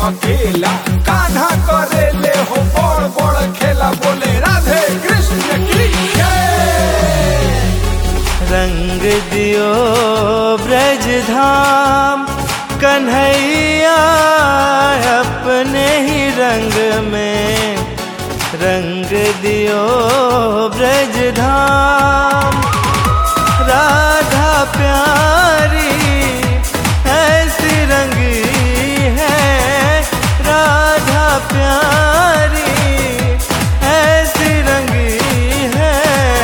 अकेला। कान्हा करे ले हो बड़ बड़ खेला, बोले राधे कृष्ण की जय। रंग दियो ब्रज धाम कन्हैया अपने ही रंग में, रंग दियो ब्रज धाम। राधा प्यारी ऐसी रंगी है, राधा प्यारी ऐसी रंगी है,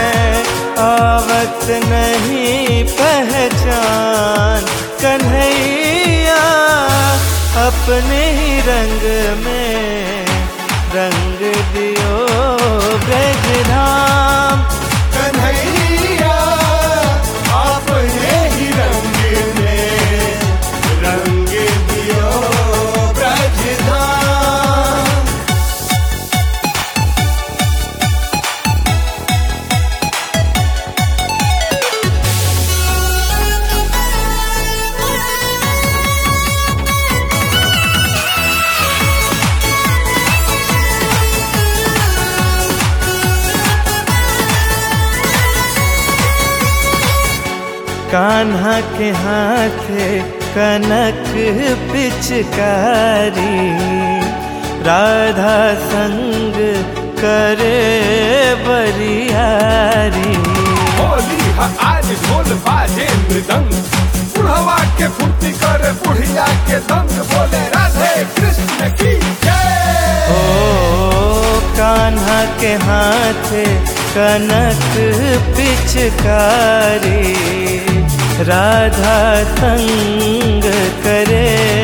आवत नहीं पहचान कन्हैया अपने ही रंग में, रंग दियो ब्रज धाम कन्हैया अपने ही रंग में, रंग दियो ब्रज धाम। कान्हा के हाथे कनक पिचकारी, राधा संग करे बरियारी। होली है आज ढोल बाजे मृदंग, बुढ़वा के फुर्ती करे बुढ़िया के दंग, बोले राधे कृष्ण की जय। ओ कान्हा के हाथे कनक पिचकारी, राधा संग करे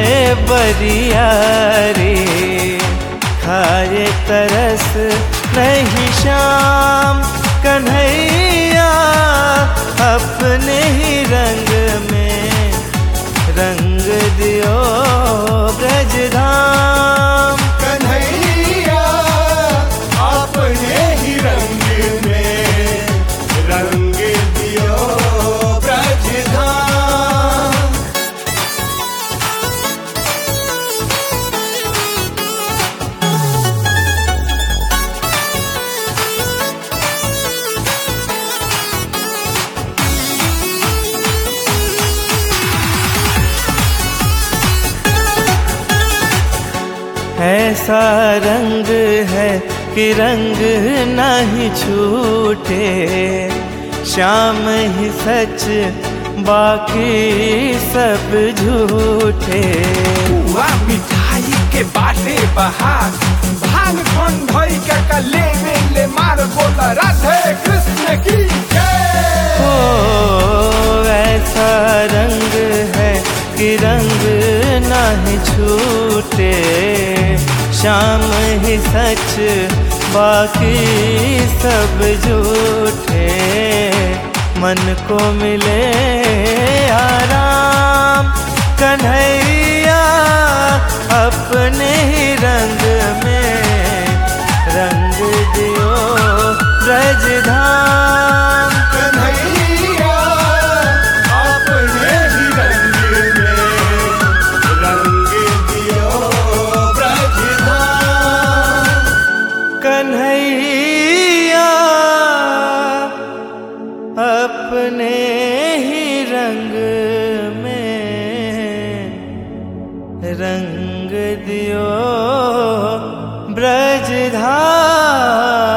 बरियारी। खाए तरस नहीं शाम कन्हैया अपने ही रंग में, रंग दियो ब्रज धाम कन्हैया अपने ही रंग में, रंग दियो ब्रज धाम। ऐसा रंग है कि रंग नहीं छूटे, श्याम ही सच बाकी सब झूठे। हुआ मिठाई के बाटे बहार, भांग कौन भई का ले में ले मार, बोला राधे कृष्ण की जय। ओ ऐसा रंग है कि रंग नहीं छूटे, श्याम ही सच बाकी सब झूठे। मन को मिले आराम कन्हैया अपने ही रंग में, रंग दियो ब्रज धाम कन्हैया अपने ही रंग में, रंग दियो ब्रज धाम। कन्हैया अपने ही रंग में, रंग दियो ब्रज धाम।